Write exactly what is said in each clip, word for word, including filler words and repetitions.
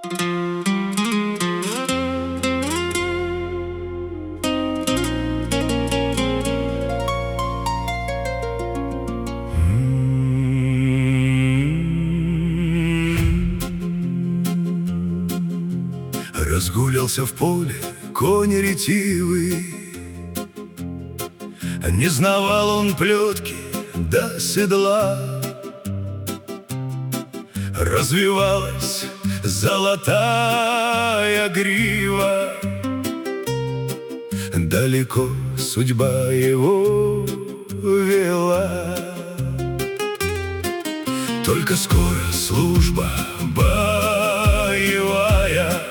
Разгулялся в поле конь ретивый, не знавал он плетки до седла. Развивалась золотая грива, далеко судьба его вела. Только скоро служба боевая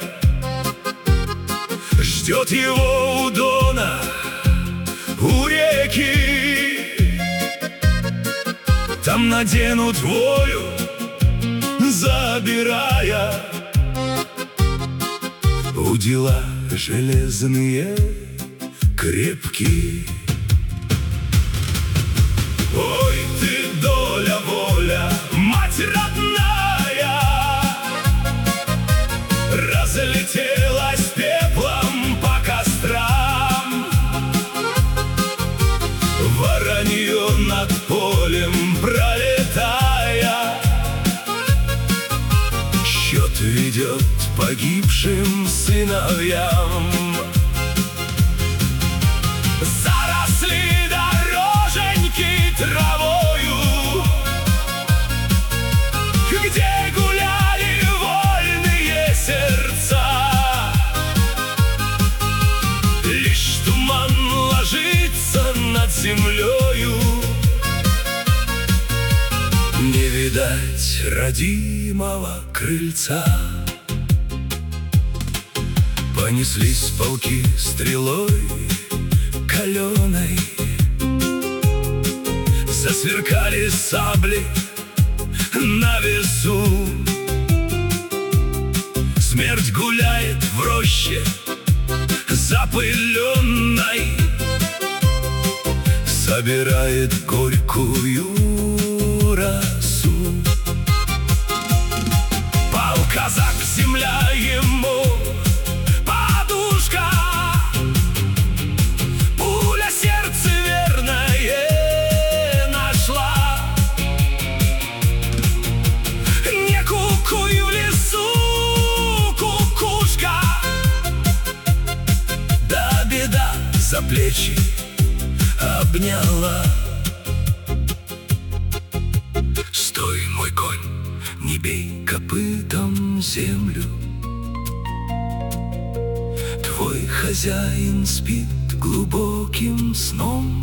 ждет его у дона, у реки. Там наденут волю, забирая удила железные крепкие. Ой, ты доля, воля, мать родная, разлетелась пеплом по кострам. Воронье над полем пролетая счет ведет погибшим сыновьям. Заросли дороженьки травою, где гуляли вольные сердца. Лишь туман ложится над землею, не видать родимого крыльца. Понеслись полки стрелой каленой, засверкали сабли на весу. Смерть гуляет в роще запыленной, собирает горькую росу. Пал казак, земля ему подушка, пуля сердце верное нашла. Не кукую в лесу кукушка, да беда за плечи обняла. Стой, мой конь, не бей копытом землю, твой хозяин спит глубоким сном,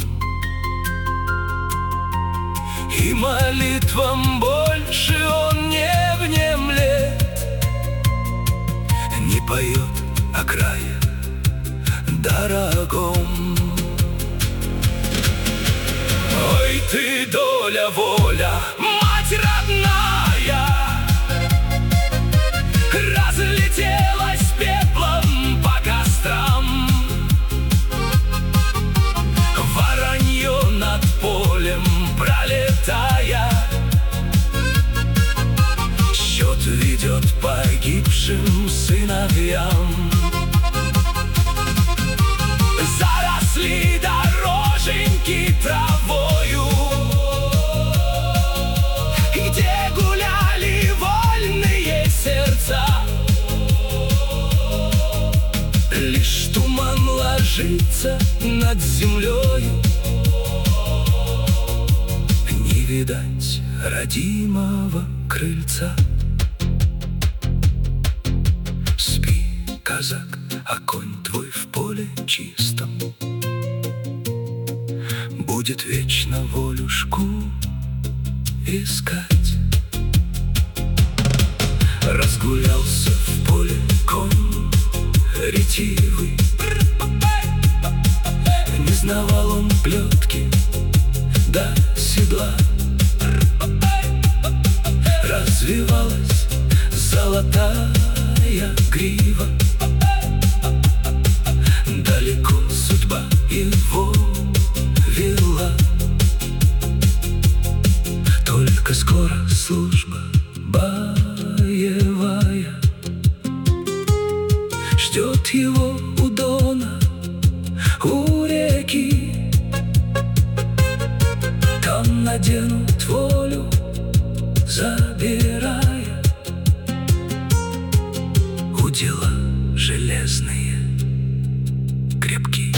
и молитвам больше он не внемлет, не поет о крае дорогом. Ой, ты доля, воля, мать родная, разлетелась пеплом по кострам. Воронье над полем пролетая счет ведет погибшим сыновьям. Заросли дороженьки травою, где гуляли вольные сердца. Лишь туман ложится над землею, не видать родимого крыльца. Спи, казак, а конь твой в поле чистом будет вечно волюшку искать. Разгулялся в поле конь ретивый, не знавал он плетки до седла. Развивалась золотая грива, далеко судьба его вела. Только скоро служба боевая ждут его у Дона, у реки. Там наденут волю, забирая удила железные, крепкие.